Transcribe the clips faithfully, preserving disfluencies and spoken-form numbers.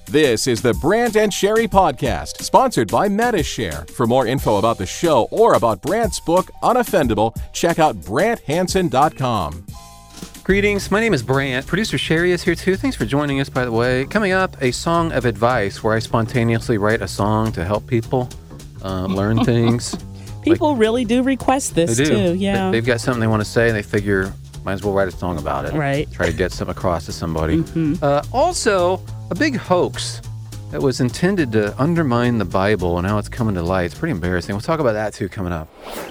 This is the Brant and Sherry Podcast, sponsored by Metashare. For more info about the show or about Brant's book, Unoffendable, check out brant hansen dot com. Greetings, my name is Brant. Producer Sherry is here too. Thanks for joining us, by the way. Coming up, a song of advice where I spontaneously write a song to help people uh, learn things. People like, really do request this they do. too, yeah. They've got something they want to say and they figure, might as well write a song about it. Right. Try to get something across to somebody. Mm-hmm. Uh, also, a big hoax that was intended to undermine the Bible and how it's coming to light. It's pretty embarrassing. We'll talk about that too coming up.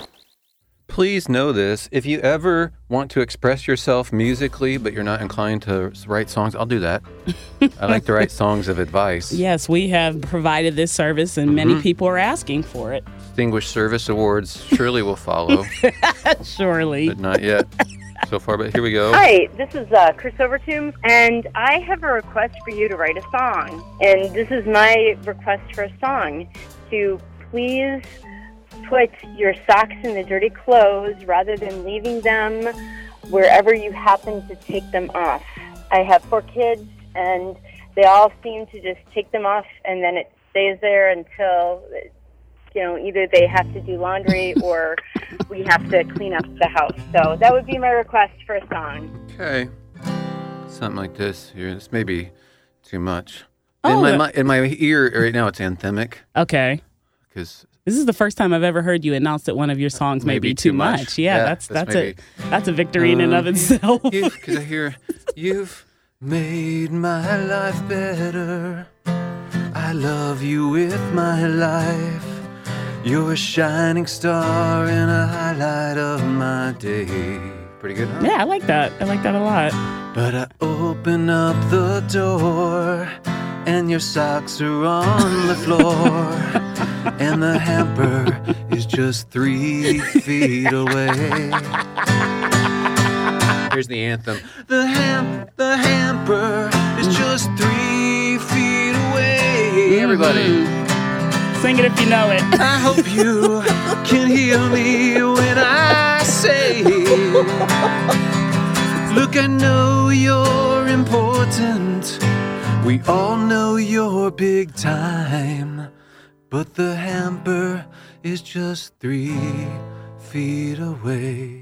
Please know this. If you ever want to express yourself musically, but you're not inclined to write songs, I'll do that. I like to write songs of advice. Yes, we have provided this service, and many mm-hmm. people are asking for it. Distinguished Service Awards surely will follow. Surely. But not yet so far, but here we go. Hi, this is uh, Chris Overtomb, and I have a request for you to write a song. And this is my request for a song, to please put your socks in the dirty clothes rather than leaving them wherever you happen to take them off. I have four kids, and they all seem to just take them off, and then it stays there until, you know, either they have to do laundry or we have to clean up the house. So that would be my request for a song. Okay. Something like this here. This may be too much. Oh, in, my, in my ear right now, it's anthemic. Okay. Because this is the first time I've ever heard you announce that one of your songs may be too, too much. much. Yeah, yeah, that's that's, that's a that's a victory um, in and of itself. Because I hear, you've made my life better. I love you with my life. You're a shining star and a highlight of my day. Pretty good, huh? Yeah, I like that. I like that a lot. But I open up the door and your socks are on the floor and the hamper is just three feet away. Here's the anthem. The ham, the hamper is just three feet away. Everybody. Sing it if you know it. I hope you can hear me when I say, look, I know you're important. We all know you're big time. But the hamper is just three feet away.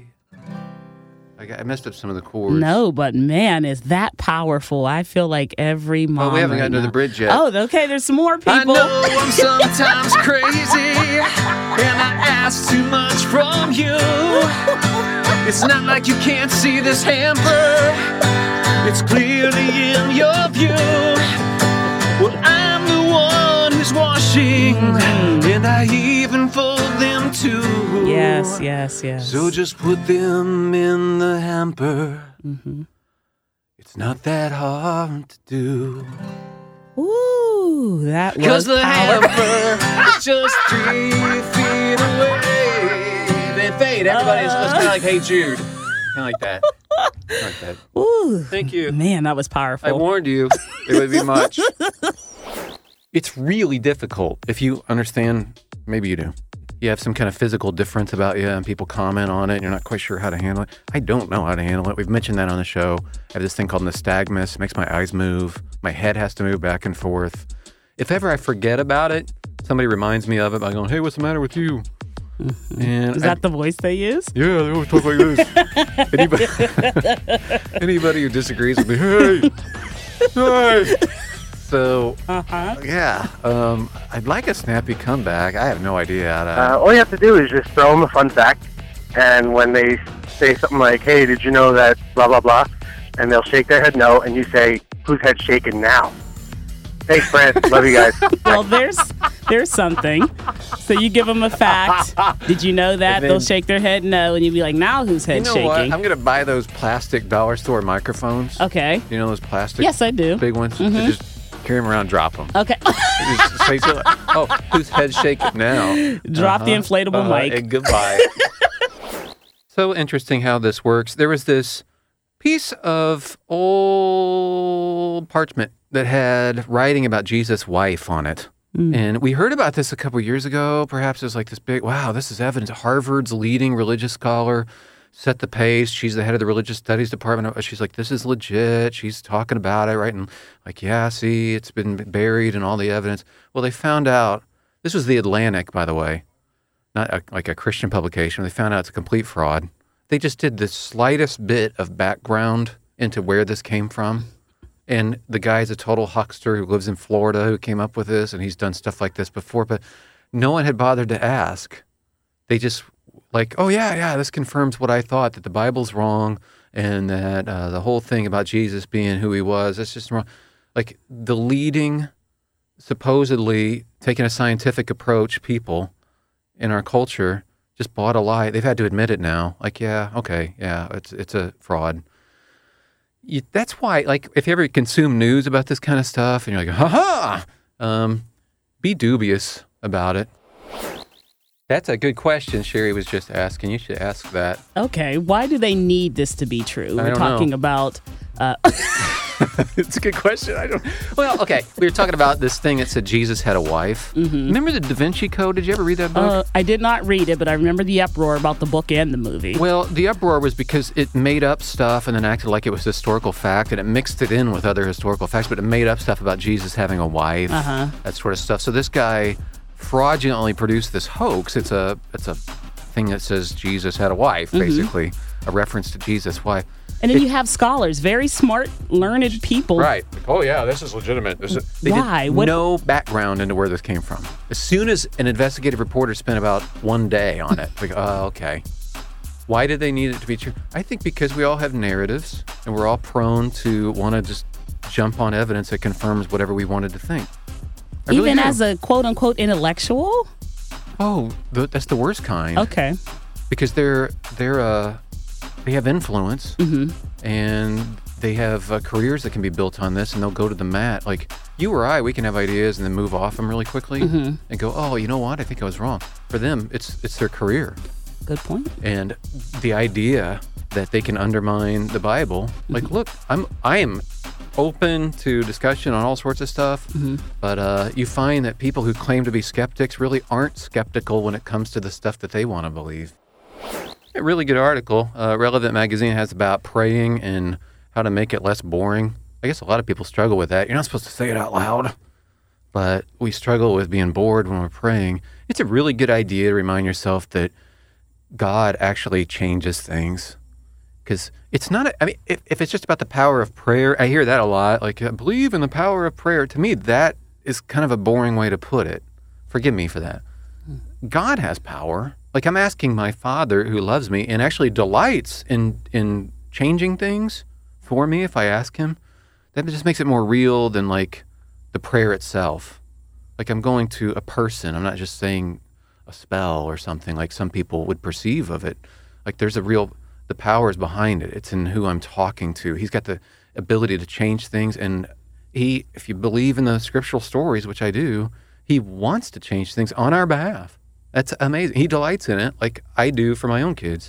I, got, I messed up some of the chords. No, but man, is that powerful. I feel like every mom. Oh, we haven't right gotten to now. the bridge yet. Oh, okay, there's some more people. I know I'm sometimes crazy, and I ask too much from you. It's not like you can't see this hamper. It's clearly in your view. Well, I'm the one who's washing, mm-hmm. and I even fold them too. Yes, yes, yes. So just put them in the hamper. Mm-hmm. It's not that hard to do. Ooh, that was Because the powerful. hamper is just three feet away. Then fade. Everybody, uh, it's kind of like Hey Jude. Kind of like that. Kind of like that. Ooh. Thank you. Man, that was powerful. I warned you. It would be much. It's really difficult if you understand, maybe you do. You have some kind of physical difference about you and people comment on it and you're not quite sure how to handle it. I don't know how to handle it. We've mentioned that on the show. I have this thing called nystagmus. It makes my eyes move. My head has to move back and forth. If ever I forget about it, somebody reminds me of it by going, hey, what's the matter with you? Mm-hmm. And Is that I, the voice they use? Yeah, they always talk like this. anybody, anybody who disagrees with me, hey, hey. So, uh-huh. yeah, um, I'd like a snappy comeback. I have no idea how to... Uh, all you have to do is just throw them a fun fact, and when they say something like, hey, did you know that blah, blah, blah, and they'll shake their head no, and you say, whose head's shaking now? Thanks, Brant. Love you guys. Well, there's there's something. So you give them a fact. Did you know that? Then, they'll shake their head no, and you'd be like, now whose head's shaking? You know shaking? what? I'm going to buy those plastic dollar store microphones. Okay. You know those plastic? Yes, I do. Big ones? Mm-hmm. Just carry them around, drop them. Okay. Just say so, oh, whose head's shaking now? Drop uh-huh. the inflatable uh, mic. And goodbye. So interesting how this works. There was this piece of old parchment that had writing about Jesus' wife on it. Mm. And we heard about this a couple years ago. Perhaps it was like this big, wow, this is evidence. Harvard's leading religious scholar set the pace. She's the head of the religious studies department. She's like, this is legit. She's talking about it, right? And like, yeah, see, it's been buried and all the evidence. Well, they found out, this was The Atlantic, by the way, not a, like a Christian publication. They found out it's a complete fraud. They just did the slightest bit of background into where this came from. And the guy's a total huckster who lives in Florida who came up with this, and he's done stuff like this before, but no one had bothered to ask. They just like, oh, yeah, yeah, this confirms what I thought, that the Bible's wrong and that uh, the whole thing about Jesus being who he was, that's just wrong. Like the leading, supposedly taking a scientific approach people in our culture just bought a lie. They've had to admit it now. Like, yeah, okay, yeah, it's it's a fraud. You, that's why, like, if you ever consume news about this kind of stuff and you're like, ha-ha, um, be dubious about it. That's a good question Sherry was just asking. You should ask that. Okay, why do they need this to be true? I We're don't talking know. about... Uh, It's a good question. I don't. Well, okay. We were talking about this thing that said Jesus had a wife. Mm-hmm. Remember the Da Vinci Code? Did you ever read that book? uh, I did not read it, but I remember the uproar about the book and the movie. Well, the uproar was because it made up stuff and then acted like it was historical fact, and it mixed it in with other historical facts, but it made up stuff about Jesus having a wife, Uh-huh. that sort of stuff. So this guy fraudulently produced this hoax. It's a it's a thing that says Jesus had a wife, Mm-hmm. basically, a reference to Jesus' wife. And then It- you have scholars, very smart, learned people. Right. Oh, yeah, this is legitimate. This is, they Why? did What- no background into where this came from. As soon as an investigative reporter spent about one day on it, like, oh, okay. Why did they need it to be true? I think because we all have narratives, and we're all prone to want to just jump on evidence that confirms whatever we wanted to think. I really Even do. as a quote-unquote intellectual? Oh, th- that's the worst kind. Okay. Because they're, they're, uh, they have influence, Mm-hmm. and they have uh, careers that can be built on this, and they'll go to the mat. Like you or I, we can have ideas and then move off them really quickly Mm-hmm. and go, oh, you know what? I think I was wrong. For them, it's it's their career. Good point. And the idea that they can undermine the Bible, like, Mm-hmm. look, I'm I am open to discussion on all sorts of stuff, Mm-hmm. but uh, you find that people who claim to be skeptics really aren't skeptical when it comes to the stuff that they want to believe. A really good article, uh, Relevant Magazine has about praying and how to make it less boring. I guess a lot of people struggle with that. You're not supposed to say it out loud, but we struggle with being bored when we're praying. It's a really good idea to remind yourself that God actually changes things. Because it's not, a, I mean, if, if it's just about the power of prayer, I hear that a lot. Like, I believe in the power of prayer. To me, that is kind of a boring way to put it. Forgive me for that. God has power. Like, I'm asking my Father who loves me and actually delights in in changing things for me if I ask him. That just makes it more real than, like, the prayer itself. Like, I'm going to a person. I'm not just saying a spell or something like some people would perceive of it. Like, there's a real, the power is behind it. It's in who I'm talking to. He's got the ability to change things. And he, if you believe in the scriptural stories, which I do, he wants to change things on our behalf. That's amazing. He delights in it like I do for my own kids.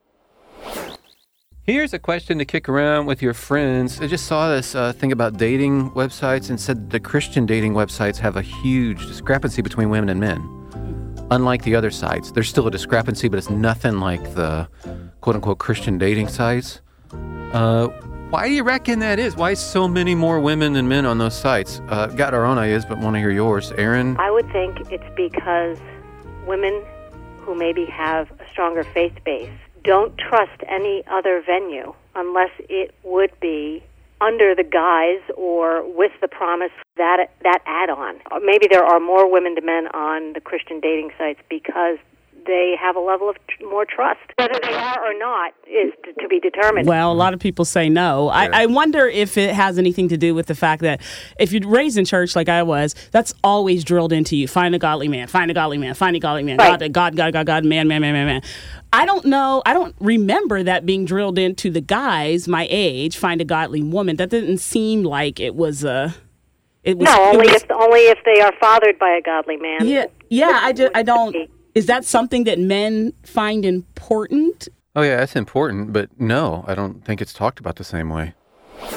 Here's a question to kick around with your friends. I just saw this uh, thing about dating websites and said the Christian dating websites have a huge discrepancy between women and men. Unlike the other sites, there's still a discrepancy, but it's nothing like the quote-unquote Christian dating sites. Uh, why do you reckon that is? Why so many more women than men on those sites? Uh, got our own ideas, but want to hear yours. Aaron? I would think it's because women who maybe have a stronger faith base don't trust any other venue unless it would be under the guise or with the promise that that add-on. Or maybe there are more women to men on the Christian dating sites because they have a level of tr- more trust. Whether they are or not is to, to be determined. Well, a lot of people say no. Yeah. I, I wonder if it has anything to do with the fact that if you're raised in church like I was, that's always drilled into you. Find a godly man, find a godly man, find a godly man. Right. God, God, God, God, God, man, man, man, man, man. I don't know. I don't remember that being drilled into the guys my age, find a godly woman. That didn't seem like it was a... It was, No, it only was- if only if they are fathered by a godly man. Yeah, yeah. I just, I don't... Is that something that men find important? Oh, yeah, that's important, but no, I don't think it's talked about the same way.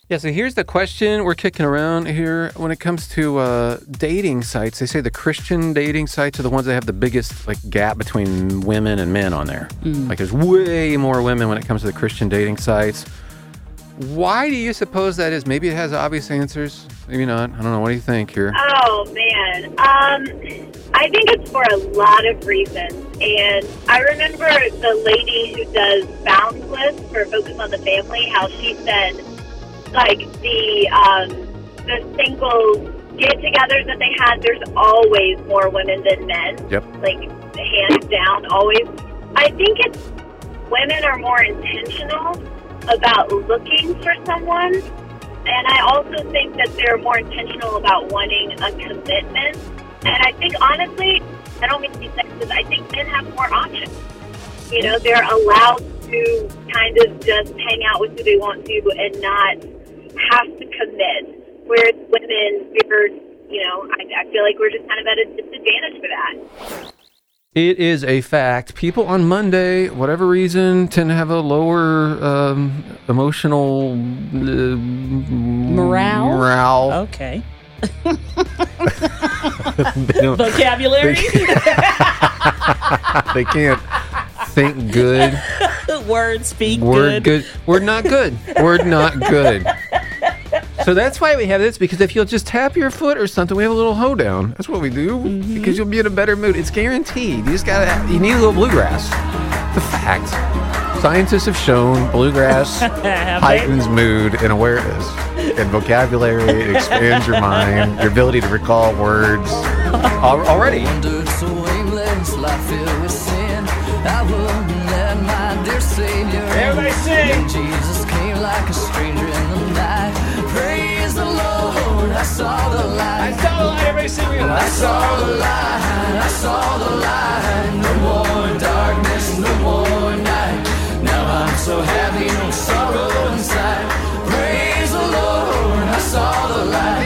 Yeah, so here's the question we're kicking around here. When it comes to uh, dating sites, they say the Christian dating sites are the ones that have the biggest like gap between women and men on there. Mm. Like there's way more women when it comes to the Christian dating sites. Why do you suppose that is? Maybe it has obvious answers. Maybe not. I don't know. What do you think here? Oh, man. Um, I think it's for a lot of reasons. And I remember the lady who does Boundless for Focus on the Family, how she said, like, the um, the single get-togethers that they had, there's always more women than men. Yep. Like, hands down, always. I think it's women are more intentional about looking for someone. And I also think that they're more intentional about wanting a commitment. And I think, honestly, I don't mean to be sexist, I think men have more options. You know, they're allowed to kind of just hang out with who they want to and not have to commit. Whereas women, we're, you know, I, I feel like we're just kind of at a disadvantage for that. It is a fact. People on Monday, whatever reason, tend to have a lower um, emotional uh, morale. Morale. Okay. They Vocabulary. can't, they can't think good. Word speak Word good. good. Word not good. Word not good. So that's why we have this, because if you'll just tap your foot or something, we have a little hoedown. That's what we do, mm-hmm. because you'll be in a better mood. It's guaranteed. You just gotta, you need a little bluegrass. It's a fact. Scientists have shown bluegrass heightens mood and awareness and vocabulary. It expands your mind, your ability to recall words Al- already. Everybody sing. Jesus came like a stranger in the night. Praise the Lord. I saw the light. I saw the light. Everybody sing. I saw the light. I saw the light. No more darkness. No more night. Now I'm so happy. No sorrow inside. Praise the Lord. I saw the light.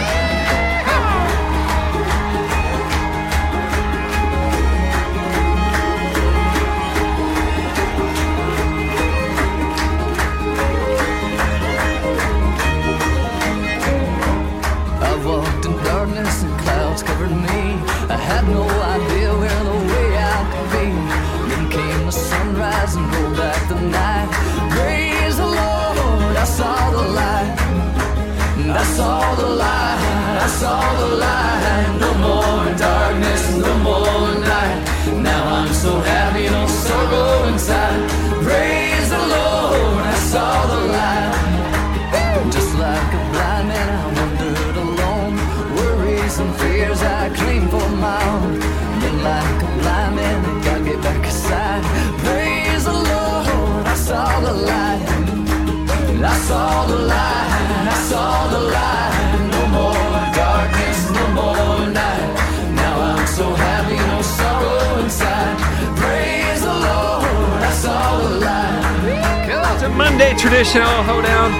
Darkness and clouds covered me. I had no idea where the way out could be. Then came the sunrise and rolled back the night. Praise the Lord, I saw the light. I saw the light, I saw the light. No more darkness, no more night. Now I'm so happy, no sorrow inside. Praise the Lord, I saw the light. Just like a blind man, I wandered alone. Worries and fears I claim for my own. Then like a blind man, I gotta get back aside. Praise the Lord, I saw the light. I saw the light, I saw the light. No more darkness, no more night. Now I'm so happy, no sorrow inside. Praise the Lord, I saw the light. It's a Monday traditional hoedown.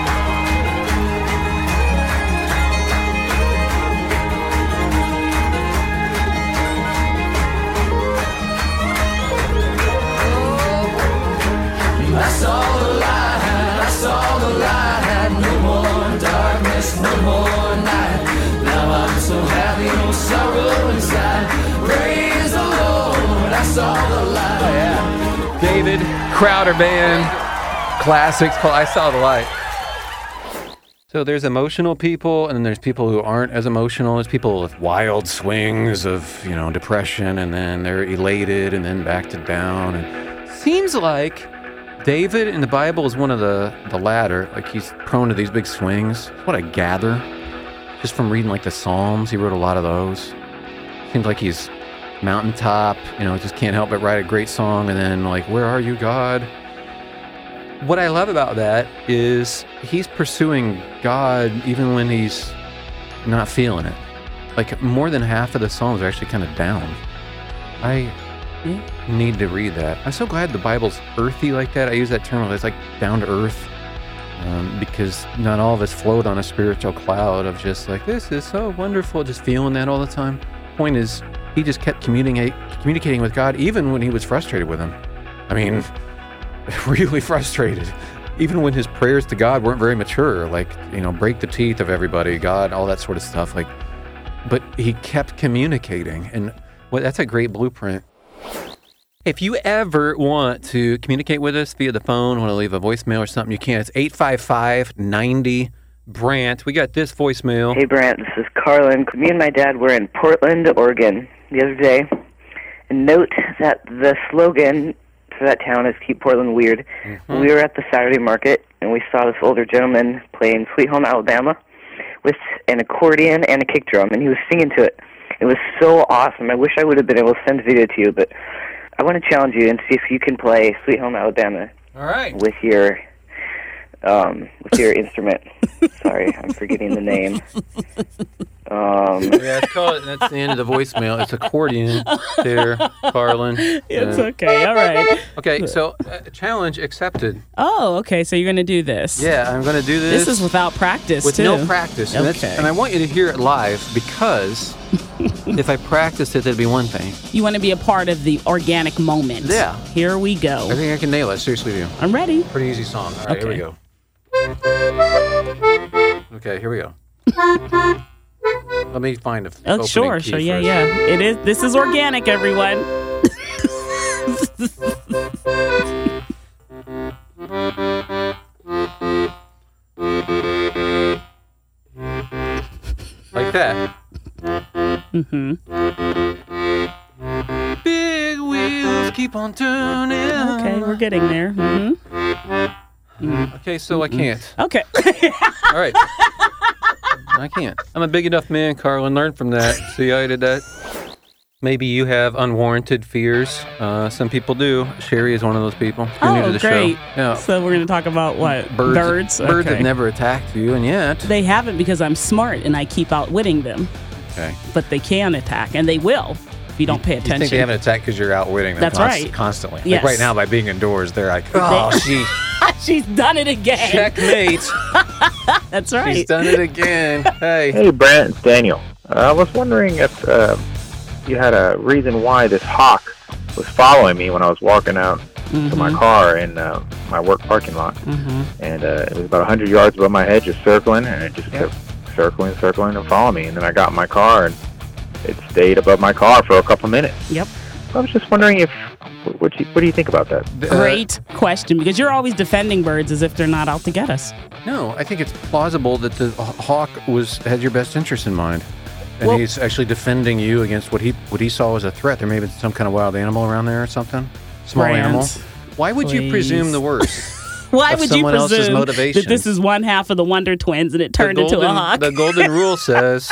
I saw the light, I saw the light. No more darkness, no more night. Now I'm so happy, no sorrow inside. Praise the Lord, I saw the light. Oh, yeah. David Crowder Band classics called I Saw the Light. So there's emotional people, and then there's people who aren't as emotional. There's people with wild swings of, you know, depression, and then they're elated, and then back to down. And seems like David in the Bible is one of the, the latter. Like, he's prone to these big swings. What I gather, just from reading, like, the Psalms, he wrote a lot of those. Seems like he's mountaintop, you know, just can't help but write a great song, and then, like, where are you, God? What I love about that is he's pursuing God even when he's not feeling it. Like, more than half of the Psalms are actually kind of down. I... Yeah. need to read that. I'm so glad the Bible's earthy like that. I use that term, it's like down to earth, um, because not all of us float on a spiritual cloud of just like, this is so wonderful, just feeling that all the time. Point is, he just kept communicate, communicating with God even when he was frustrated with him. I mean, really frustrated. even when his prayers to God weren't very mature, like, you know, break the teeth of everybody, God, all that sort of stuff. Like, but he kept communicating, and well, that's a great blueprint. If you ever want to communicate with us via the phone, want to leave a voicemail or something, you can. It's eight five five, ninety, Brant. We got this voicemail. Hey, Brant, this is Carlin. Me and my dad were in Portland, Oregon the other day. And note that the slogan for that town is Keep Portland Weird. Mm-hmm. We were at the Saturday market, and we saw this older gentleman playing Sweet Home Alabama with an accordion and a kick drum, and he was singing to it. It was so awesome. I wish I would have been able to send a video to you, but I want to challenge you and see if you can play Sweet Home Alabama. All right. With your um, with your instrument. Sorry, I'm forgetting the name. Um, yeah, it's called, that's the end of the voicemail. It's accordion there, Carlin. It's uh, okay. All right. Okay, so uh, challenge accepted. Oh, okay. So you're going to do this. Yeah, I'm going to do this. This is without practice, With too. no practice. And, Okay. that's, and I want you to hear it live because if I practiced it, that'd be one thing. You want to be a part of the organic moment. Yeah. Here we go. I think I can nail it. Seriously, do. I'm ready. Pretty easy song. All right, here we go. Okay, here we go. Let me find a f- Oh, opening sure, key sure. Yeah, first. yeah. It is. This is organic, everyone. Like that. Mm-hmm. Big wheels keep on turning. Okay, we're getting there. Mm-hmm. Mm. Okay, so I can't. Okay. All right. I can't. I'm a big enough man, Carlin. Learn from that. See how I did that? Maybe you have unwarranted fears. Uh, some people do. Sherry is one of those people. You're Oh, new to the great. show. Yeah. So we're going to talk about what? Birds. Birds? Birds Okay. have never attacked you, and yet. They haven't because I'm smart and I keep outwitting them. Okay. But they can attack, and they will if you don't pay You attention. think they haven't attacked because you're outwitting them That's const- right. constantly. Yes. Like right now, by being indoors, they're like, oh, she She's done it again. checkmate. That's right. She's done it again. Hey. Hey, Brant, it's Daniel. Uh, I was wondering if uh, you had a reason why this hawk was following me when I was walking out mm-hmm. to my car in uh, my work parking lot. Mm-hmm. And uh, it was about one hundred yards above my head, just circling, and it just Yep. kept circling, circling, and following me. And then I got in my car, and it stayed above my car for a couple minutes. Yep. I was just wondering if, what do you, what do you think about that? Uh, Great question, because you're always defending birds as if they're not out to get us. No, I think it's plausible that the h- hawk was had your best interest in mind, and Well- he's actually defending you against what he what he saw as a threat. There may have been some kind of wild animal around there or something, small Brant, animal. Why would you please. presume the worst? Why of would you someone else's presume motivation? that this is one half of the Wonder Twins and it turned the golden, into a hawk? The golden rule says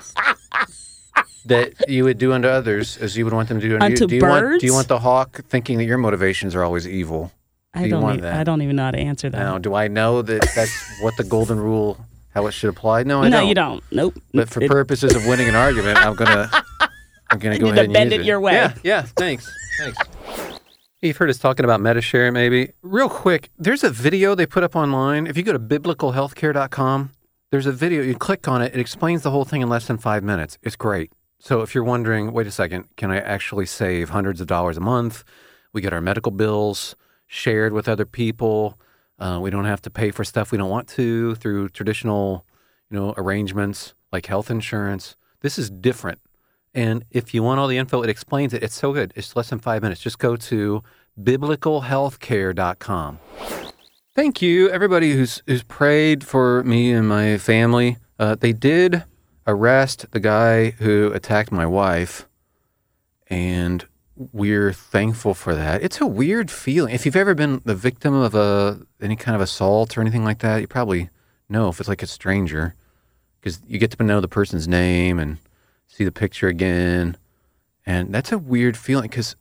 that you would do unto others as you would want them to do unto, Unto you. Do you want, birds? do you want the hawk thinking that your motivations are always evil? I do you don't. want e- that? I don't even know how to answer that. Now, do I know that that's what the golden rule, how it should apply? No, I no, don't. you don't. Nope. But for It- purposes of winning an argument, I'm gonna, I'm gonna go You need ahead to and bend use it your way. Yeah, yeah. Thanks, thanks. You've heard us talking about Metashare, maybe. Real quick, there's a video they put up online. If you go to biblical healthcare dot com, there's a video. You click on it. It explains the whole thing in less than five minutes. It's great. So if you're wondering, wait a second, can I actually save hundreds of dollars a month? We get our medical bills shared with other people. Uh, we don't have to pay for stuff we don't want to through traditional, you know, arrangements like health insurance. This is different. And if you want all the info, it explains it. It's so good. It's less than five minutes. Just go to biblical healthcare dot com. Thank you, everybody who's who's prayed for me and my family. Uh, they did arrest the guy who attacked my wife, and we're thankful for that. It's a weird feeling. If you've ever been the victim of a any kind of assault or anything like that, you probably know if it's like a stranger, because you get to know the person's name and see the picture again, and that's a weird feeling because,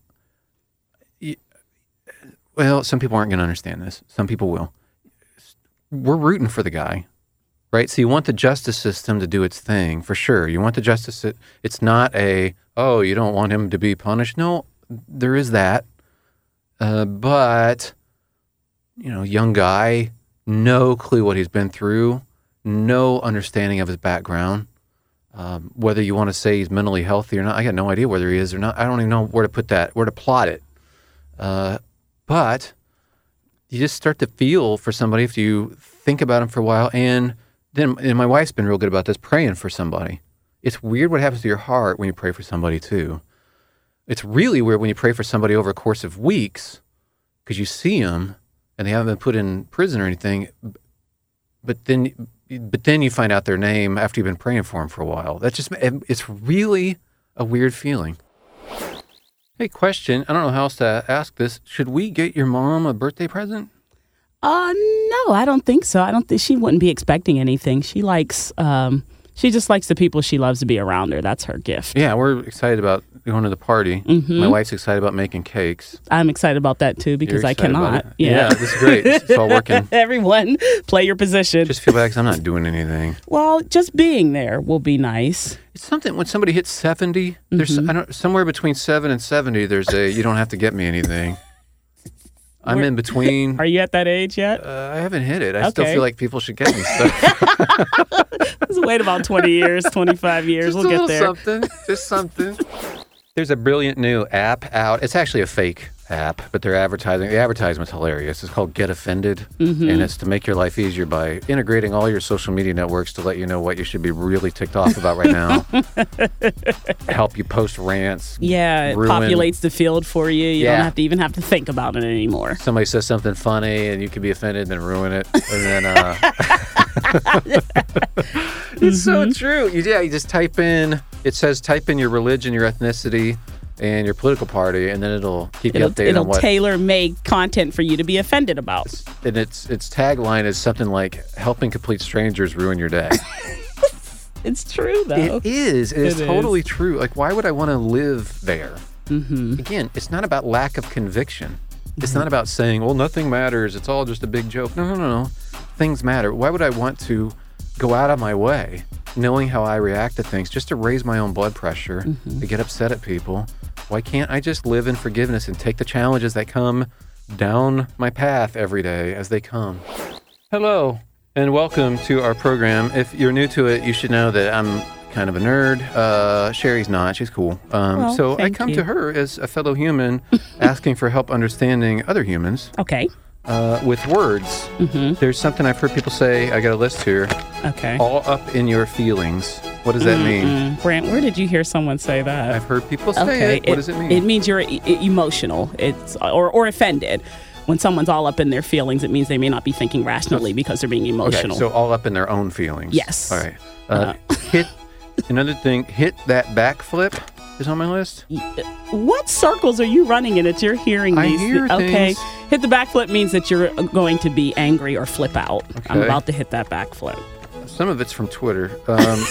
well, some people aren't going to understand this. Some people will. We're rooting for the guy, right? So you want the justice system to do its thing, for sure. You want the justice. It's not a, oh, you don't want him to be punished. No, there is that. Uh, but, you know, young guy, no clue what he's been through, no understanding of his background. Um, whether you want to say he's mentally healthy or not, I got no idea whether he is or not. I don't even know where to put that, where to plot it. Uh, but you just start to feel for somebody if you think about them for a while. And then and my wife's been real good about this, praying for somebody. It's weird what happens to your heart when you pray for somebody too. It's really weird when you pray for somebody over a course of weeks because you see them and they haven't been put in prison or anything. But then, but then you find out their name after you've been praying for them for a while. That's just, it's really a weird feeling. Hey, question. I don't know how else to ask this. Should we get your mom a birthday present? Uh, no, I don't think so. I don't think she wouldn't be expecting anything. She likes, um, she just likes the people she loves to be around her. That's her gift. Yeah, we're excited about going to the party. Mm-hmm. My wife's excited about making cakes. I'm excited about that too because You're I cannot. Yeah. yeah, this is great. It's all working. Everyone, play your position. Just feel bad because I'm not doing anything. Well, just being there will be nice. It's something when somebody hits seventy. Mm-hmm. There's I don't somewhere between seven and seventy. There's a you don't have to get me anything. I'm We're, in between. Are you at that age yet? Uh, I haven't hit it. I okay. still feel like people should get me stuff. Let's wait about twenty years, twenty-five years. Just we'll a get little there. Something. Just something. There's a brilliant new app out. It's actually a fake app, but they're advertising. The advertisement's hilarious. It's called Get Offended, mm-hmm. and it's to make your life easier by integrating all your social media networks to let you know what you should be really ticked off about right now. Help you post rants. Yeah, it ruin. populates the field for you. You yeah. don't have to even have to think about it anymore. Somebody says something funny, and you can be offended, and then ruin it, and then. Uh, it's mm-hmm. so true. You, yeah, you just type in. It says type in your religion, your ethnicity, and your political party, and then it'll keep it'll, you updated it'll on what. It'll tailor-make content for you to be offended about. And its its tagline is something like "Helping complete strangers ruin your day." It's true, though. It is. It is it totally is. true. Like, why would I want to live there? Mm-hmm. Again, it's not about lack of conviction. It's mm-hmm. not about saying, "Well, nothing matters. It's all just a big joke." No, no, no, no. Things matter. Why would I want to go out of my way, knowing how I react to things, just to raise my own blood pressure, mm-hmm. to get upset at people? Why can't I just live in forgiveness and take the challenges that come down my path every day as they come? Hello, and welcome to our program. If you're new to it, you should know that I'm kind of a nerd. Uh, Sherry's not. She's cool. Um, well, so I come you. to her as a fellow human asking for help understanding other humans. Okay. Uh, with words. Mm-hmm. There's something I've heard people say. I got a list here. Okay. All up in your feelings. What does that Mm-mm. mean? Brant, where did you hear someone say that? I've heard people say okay. it. What it, does it mean? It means you're e- emotional. It's or or offended. When someone's all up in their feelings, it means they may not be thinking rationally because they're being emotional. Okay, so all up in their own feelings. Yes. All right. Uh, uh. hit another thing. Hit that backflip is on my list. What circles are you running in that you're hearing I these? hear okay. things. Hit the backflip means that you're going to be angry or flip out. Okay. I'm about to hit that backflip. Some of it's from Twitter. Um,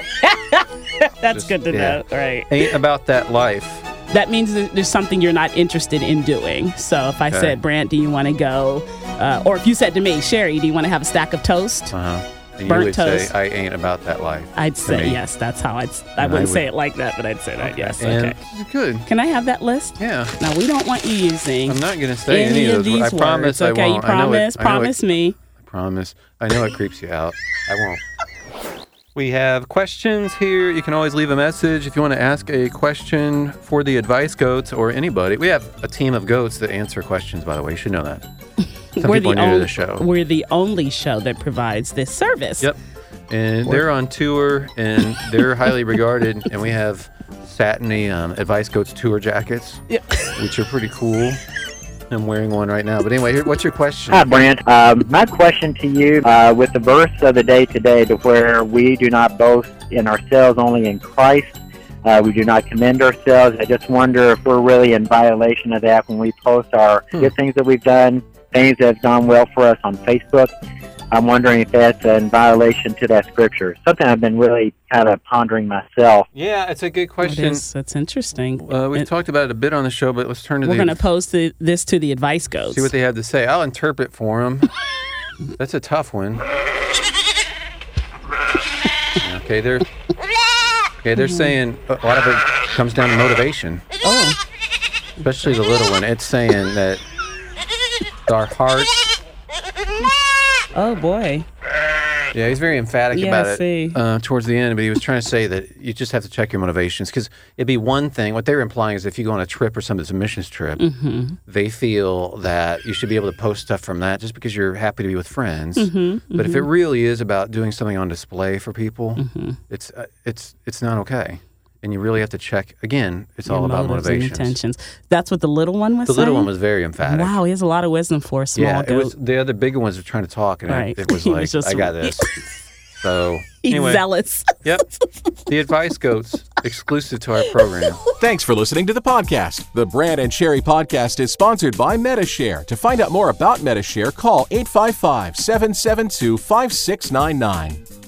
That's just, good to yeah. know. Right. Ain't about that life. That means that there's something you're not interested in doing. So if I okay. said, Brant, do you want to go? Uh, or if you said to me, Sherry, do you want to have a stack of toast? Uh-huh. And Burnt you would toast. say, I ain't about that life. I'd say me. yes. That's how I'd. I And wouldn't I would, say it like that, but I'd say that. Okay. Yes. And okay. Good. Can I have that list? Yeah. Now we don't want you using. I'm not going to say any, any of those these words. I promise words. Okay, I you won't. I know promise. it, I know promise it, me. I promise. I know it creeps you out. I won't. We have questions here. You can always leave a message if you want to ask a question for the Advice Goats or anybody. We have a team of goats that answer questions, by the way. You should know that. Some we're people the are new only, to the show. We're the only show that provides this service. Yep. And they're on tour, and they're highly regarded. And we have satiny um, Advice Goats tour jackets, yep. which are pretty cool. I'm wearing one right now. But anyway, here, what's your question? Hi, Brant. Um, my question to you, uh, with the verse of the day today, to where we do not boast in ourselves, only in Christ. Uh, we do not commend ourselves. I just wonder if we're really in violation of that when we post our hmm. good things that we've done, things that have gone well for us on Facebook. I'm wondering if that's in violation to that scripture. Something I've been really kind of pondering myself. Yeah, it's a good question. It is. That's interesting. Uh, we've it, talked about it a bit on the show, but let's turn to we're the... We're going to pose the, this to the Advice Goats. See what they have to say. I'll interpret for them. That's a tough one. Okay, they're... Okay, they're saying a lot of it comes down to motivation. Oh. Especially the little one. It's saying that our hearts... Oh, boy. Yeah, he's very emphatic Yeah, about see. it uh, towards the end, but he was trying to say that you just have to check your motivations because it'd be one thing. What they were implying is if you go on a trip or something that's a missions trip, Mm-hmm. they feel that you should be able to post stuff from that just because you're happy to be with friends. Mm-hmm, But if it mhm. really is about doing something on display for people, Mm-hmm. it's uh, it's it's not okay. And you really have to check. Again, it's Your all about motives and motivations. intentions. That's what the little one was The saying? little one was very emphatic. Wow, he has a lot of wisdom for a small Yeah, it goat. was the other bigger ones were trying to talk, and Right. it, it was He like, was just- I got this. So He's anyway, zealous. Yep, the Advice Goats, exclusive to our program. Thanks for listening to the podcast. The Brand and Sherry podcast is sponsored by Metashare. To find out more about Metashare, call eight five five, seven seven two, five six nine nine.